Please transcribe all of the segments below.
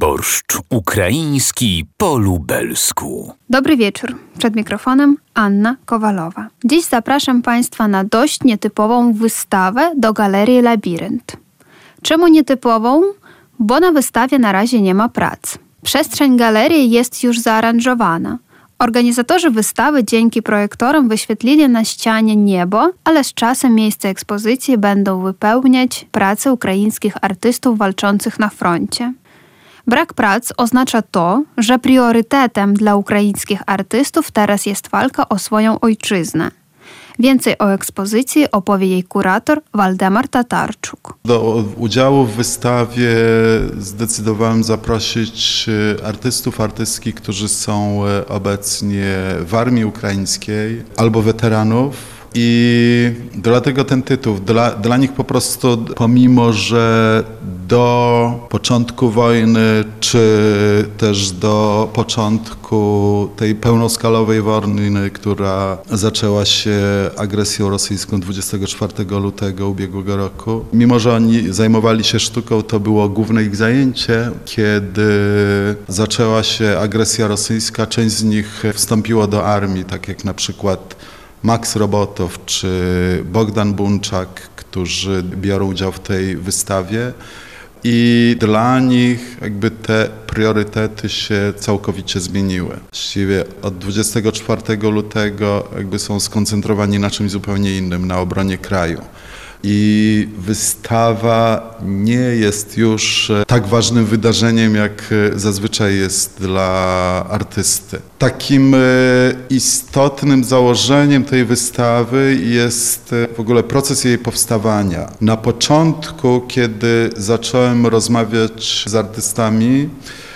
Borszcz ukraiński po lubelsku. Dobry wieczór. Przed mikrofonem Anna Kowalowa. Dziś zapraszam Państwa na dość nietypową wystawę do Galerii Labirynt. Czemu nietypową? Bo na wystawie na razie nie ma prac. Przestrzeń galerii jest już zaaranżowana. Organizatorzy wystawy dzięki projektorom wyświetlili na ścianie niebo, ale z czasem miejsce ekspozycji będą wypełniać prace ukraińskich artystów walczących na froncie. Brak prac oznacza to, że priorytetem dla ukraińskich artystów teraz jest walka o swoją ojczyznę. Więcej o ekspozycji opowie jej kurator Waldemar Tatarczuk. Do udziału w wystawie zdecydowałem zaprosić artystów, artystki, którzy są obecnie w armii ukraińskiej albo weteranów. I dlatego ten tytuł, dla nich po prostu, pomimo że do początku wojny, czy też do początku tej pełnoskalowej wojny, która zaczęła się agresją rosyjską 24 lutego ubiegłego roku, mimo że oni zajmowali się sztuką, to było główne ich zajęcie. Kiedy zaczęła się agresja rosyjska, część z nich wstąpiło do armii, tak jak na przykład Max Robotow czy Bogdan Bunczak, którzy biorą udział w tej wystawie i dla nich jakby te priorytety się całkowicie zmieniły. Właściwie od 24 lutego jakby są skoncentrowani na czymś zupełnie innym, na obronie kraju. I wystawa nie jest już tak ważnym wydarzeniem, jak zazwyczaj jest dla artysty. Takim istotnym założeniem tej wystawy jest w ogóle proces jej powstawania. Na początku, kiedy zacząłem rozmawiać z artystami,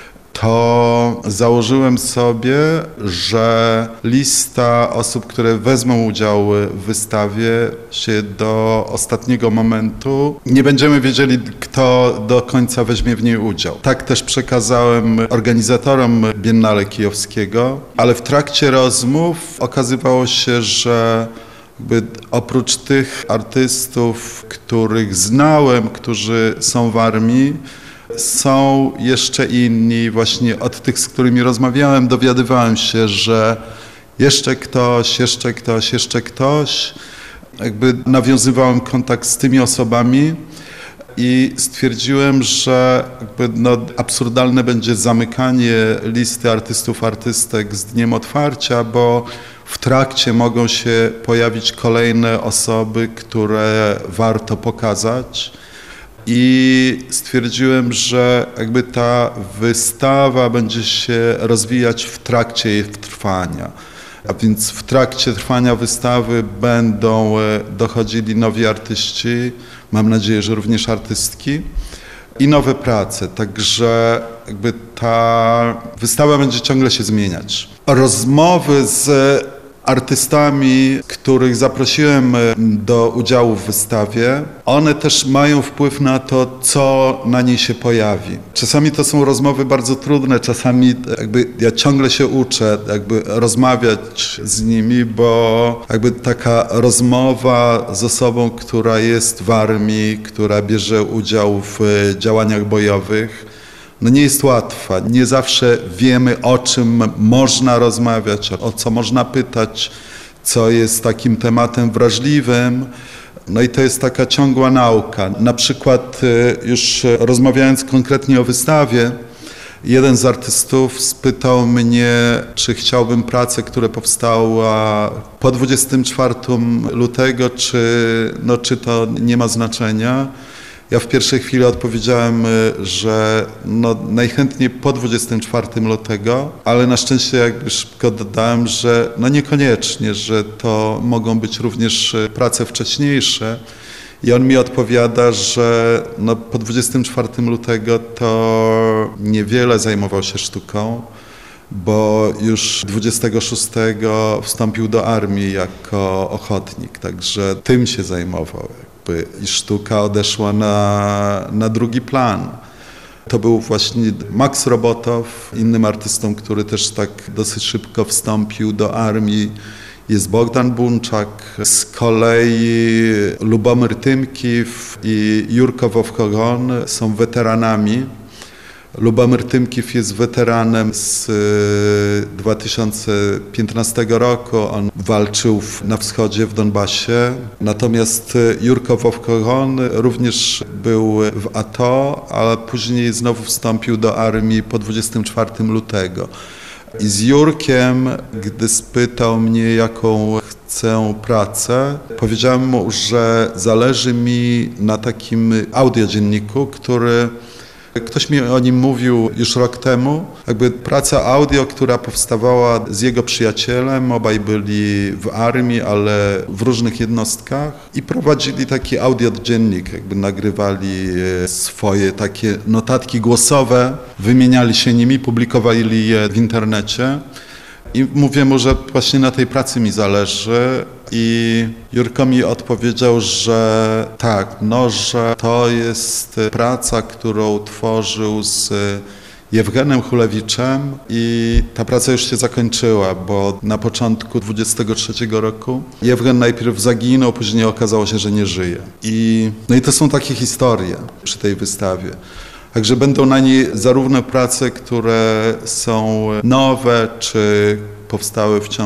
to założyłem sobie, że lista osób, które wezmą udział w wystawie, się do ostatniego momentu nie będziemy wiedzieli, kto do końca weźmie w niej udział. Tak też przekazałem organizatorom Biennale Kijowskiego, ale w trakcie rozmów okazywało się, że oprócz tych artystów, których znałem, którzy są w armii, są jeszcze inni, właśnie od tych, z którymi rozmawiałem, dowiadywałem się, że jeszcze ktoś. Jakby nawiązywałem kontakt z tymi osobami i stwierdziłem, że absurdalne będzie zamykanie listy artystów, artystek z dniem otwarcia, bo w trakcie mogą się pojawić kolejne osoby, które warto pokazać. I stwierdziłem, że jakby ta wystawa będzie się rozwijać w trakcie jej trwania. A więc w trakcie trwania wystawy będą dochodzili nowi artyści, mam nadzieję, że również artystki i nowe prace. Także jakby ta wystawa będzie ciągle się zmieniać. Rozmowy z artystami, których zaprosiłem do udziału w wystawie, one też mają wpływ na to, co na niej się pojawi. Czasami to są rozmowy bardzo trudne, czasami ja ciągle się uczę rozmawiać z nimi, bo taka rozmowa z osobą, która jest w armii, która bierze udział w działaniach bojowych, nie jest łatwa. Nie zawsze wiemy, o czym można rozmawiać, o co można pytać, co jest takim tematem wrażliwym. I to jest taka ciągła nauka. Na przykład już rozmawiając konkretnie o wystawie, jeden z artystów spytał mnie, czy chciałbym pracę, która powstała po 24 lutego, czy to nie ma znaczenia. Ja w pierwszej chwili odpowiedziałem, że najchętniej po 24 lutego, ale na szczęście szybko dodałem, że niekoniecznie, że to mogą być również prace wcześniejsze. I on mi odpowiada, że po 24 lutego to niewiele zajmował się sztuką, bo już 26 wstąpił do armii jako ochotnik, także tym się zajmował. I sztuka odeszła na drugi plan. To był właśnie Max Robotow, innym artystą, który też tak dosyć szybko wstąpił do armii. Jest Bogdan Bunczak, z kolei Lubomir Tymkiw i Jurko Wowkogon są weteranami. Lubomir Tymkiw jest weteranem z 2015 roku. On walczył na wschodzie, w Donbasie. Natomiast Jurko Wowkoron również był w ATO, ale później znowu wstąpił do armii po 24 lutego. I z Jurkiem, gdy spytał mnie, jaką chcę pracę, powiedziałem mu, że zależy mi na takim audiodzienniku, który ktoś mi o nim mówił już rok temu. Jakby praca audio, która powstawała z jego przyjacielem, obaj byli w armii, ale w różnych jednostkach i prowadzili taki audiodziennik, jakby nagrywali swoje takie notatki głosowe, wymieniali się nimi, publikowali je w internecie. I mówię mu, że właśnie na tej pracy mi zależy i Jurko mi odpowiedział, że tak, że to jest praca, którą tworzył z Jewgenem Chulewiczem i ta praca już się zakończyła, bo na początku 23 roku Jewgen najpierw zaginął, później okazało się, że nie żyje. I to są takie historie przy tej wystawie. Także będą na niej zarówno prace, które są nowe, czy powstały w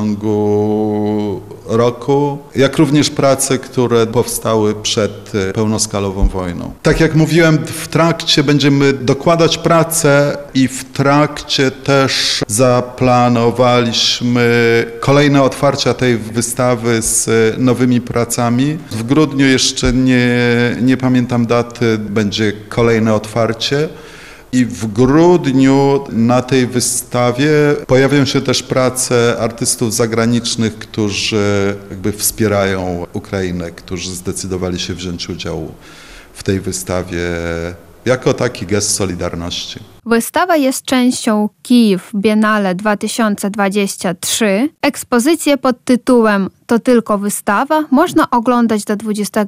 ciągu roku, jak również prace, które powstały przed pełnoskalową wojną. Tak jak mówiłem, w trakcie będziemy dokładać pracę i w trakcie też zaplanowaliśmy kolejne otwarcia tej wystawy z nowymi pracami. W grudniu jeszcze nie pamiętam daty, będzie kolejne otwarcie. I w grudniu na tej wystawie pojawią się też prace artystów zagranicznych, którzy jakby wspierają Ukrainę, którzy zdecydowali się wziąć udział w tej wystawie jako taki gest solidarności. Wystawa jest częścią Kijów Biennale 2023. Ekspozycję pod tytułem „To tylko wystawa” można oglądać do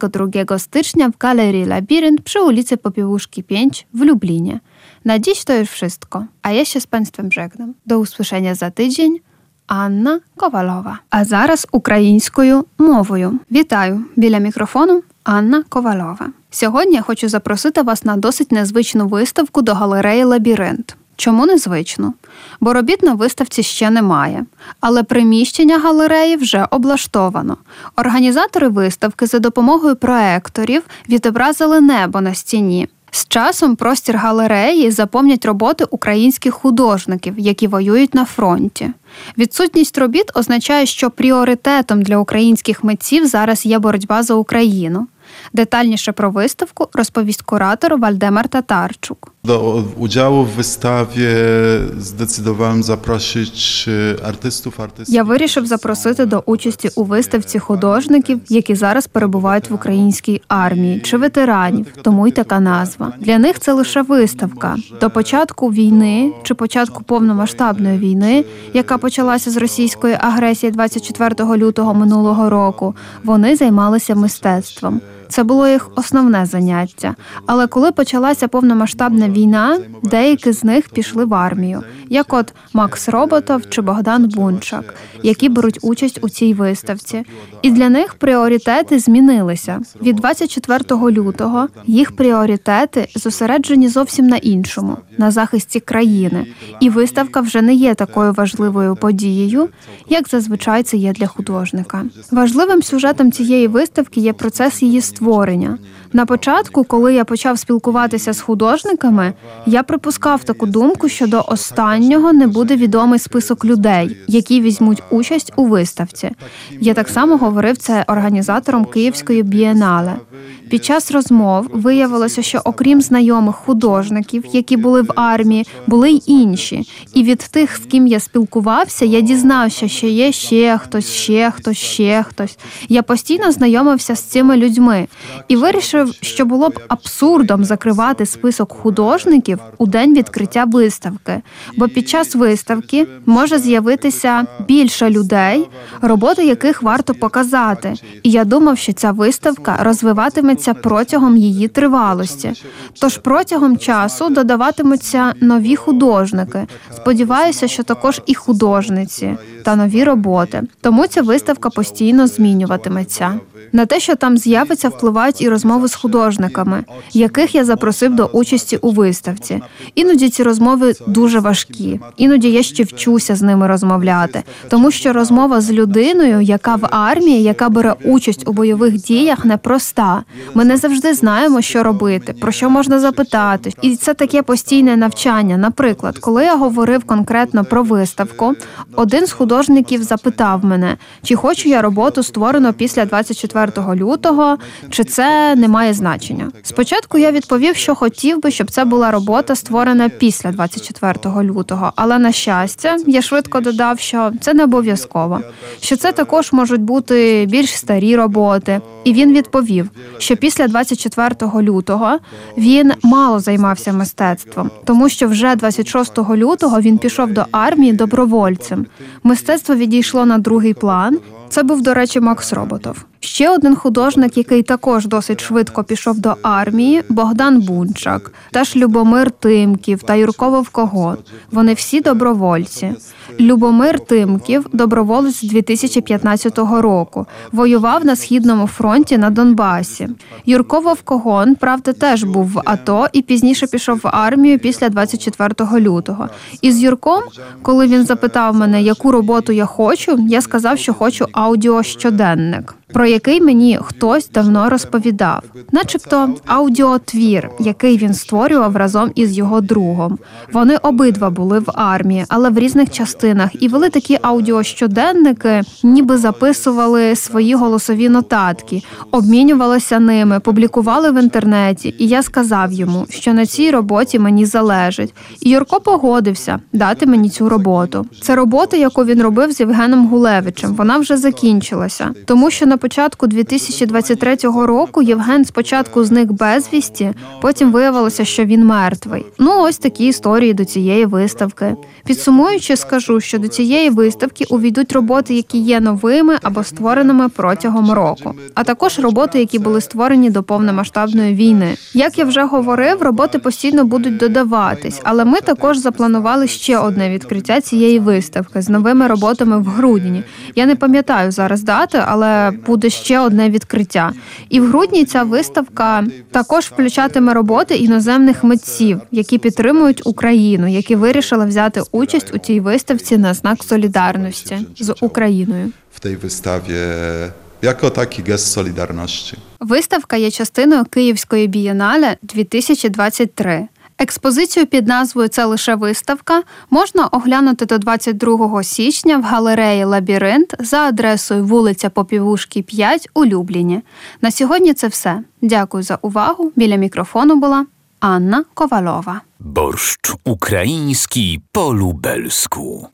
22 stycznia w Galerii Labirynt przy ulicy Popiełuszki 5 w Lublinie. Na dziś to już wszystko, a ja się z Państwem żegnam. Do usłyszenia za tydzień. Анна Ковалова. А зараз українською мовою. Вітаю! Біля мікрофону Анна Ковалова. Сьогодні я хочу запросити вас на досить незвичну виставку до галереї «Лабіринт». Чому незвичну? Бо робіт на виставці ще немає. Але приміщення галереї вже облаштовано. Організатори виставки за допомогою проекторів відобразили небо на стіні. З часом простір галереї заповнять роботи українських художників, які воюють на фронті. Відсутність робіт означає, що пріоритетом для українських митців зараз є боротьба за Україну. Детальніше про виставку розповість куратор Вальдемар Татарчук. Do udziału w wystawie zdecydowałem zaprosić artystów. Я вирішив запросити до участі у виставці художників, які зараз перебувають в українській армії, чи ветеранів, тому й така назва. Для них це лише виставка. До початку війни, чи початку повномасштабної війни, яка почалася з російської агресії 24 лютого минулого року, вони займалися мистецтвом. Це було їх основне заняття. Але коли почалася повномасштабна війна, деякі з них пішли в армію, як от Макс Роботов чи Богдан Бунчак, які беруть участь у цій виставці. І для них пріоритети змінилися. Від 24 лютого їх пріоритети зосереджені зовсім на іншому – на захисті країни. І виставка вже не є такою важливою подією, як зазвичай це є для художника. Важливим сюжетом цієї виставки є процес її створення. На початку, коли я почав спілкуватися з художниками, я припускав таку думку, що до останнього не буде відомий список людей, які візьмуть участь у виставці. Я так само говорив це організаторам Київської бієнале. Під час розмов виявилося, що окрім знайомих художників, які були в армії, були й інші. І від тих, з ким я спілкувався, я дізнався, що є ще хтось. Я постійно знайомився з цими людьми. І вирішив, що було б абсурдом закривати список художників у день відкриття виставки. Бо під час виставки може з'явитися більше людей, роботи яких варто показати. І я думав, що ця виставка розвиватиметься протягом її тривалості. Тож протягом часу додаватимуться нові художники. Сподіваюся, що також і художниці. та нові роботи. Тому ця виставка постійно змінюватиметься. На те, що там з'явиться, впливають і розмови з художниками, яких я запросив до участі у виставці. Іноді ці розмови дуже важкі. Іноді я ще вчуся з ними розмовляти. Тому що розмова з людиною, яка в армії, яка бере участь у бойових діях, непроста. Ми не завжди знаємо, що робити, про що можна запитати. І це таке постійне навчання. Наприклад, коли я говорив конкретно про виставку, один з художників запитав мене, чи хочу я роботу, створену після 24 лютого, чи це не має значення. Спочатку я відповів, що хотів би, щоб це була робота, створена після 24 лютого, але, на щастя, я швидко додав, що це не обов'язково, що це також можуть бути більш старі роботи. І він відповів, що після 24 лютого він мало займався мистецтвом, тому що вже 26 лютого він пішов до армії добровольцем. Мистецтво відійшло на другий план. Це був, до речі, Макс Роботов. Ще один художник, який також досить швидко пішов до армії – Богдан Бунчак, теж Любомир Тимків та Юрко Вовкогон. Вони всі добровольці. Любомир Тимків – доброволець з 2015 року. Воював на Східному фронті на Донбасі. Юрко Вовкогон, правда, теж був в АТО і пізніше пішов в армію після 24 лютого. І з Юрком, коли він запитав мене, яку роботу я хочу, я сказав, що хочу аудіощоденник, про який мені хтось давно розповідав. Начебто аудіотвір, який він створював разом із його другом. Вони обидва були в армії, але в різних частинах, і вели такі аудіощоденники, ніби записували свої голосові нотатки, обмінювалися ними, публікували в інтернеті, і я сказав йому, що на цій роботі мені залежить. І Юрко погодився дати мені цю роботу. Це робота, яку він робив з Євгеном Гулевичем. Вона вже закінчилася, тому що на початку 2023 року Євген спочатку зник безвісті, потім виявилося, що він мертвий. Ось такі історії до цієї виставки. Підсумуючи, скажу, що до цієї виставки увійдуть роботи, які є новими або створеними протягом року, а також роботи, які були створені до повномасштабної війни. Як я вже говорив, роботи постійно будуть додаватись, але ми також запланували ще одне відкриття цієї виставки з новими роботами в грудні. Я не пам'ятаю зараз дати, але буде ще одне відкриття. І в грудні ця виставка також включатиме роботи іноземних митців, які підтримують Україну, які вирішили взяти участь у цій виставці на знак солідарності з Україною. В цій виставі як такий гест солідарності. Виставка є частиною Київської бієнале 2023. Експозицію під назвою «Це лише виставка» можна оглянути до 22 січня в галереї «Лабіринт» за адресою вулиця Попівушки, 5 у Любліні. На сьогодні це все. Дякую за увагу. Біля мікрофону була Анна Ковалова. Борщ ukraiński po lubelsku.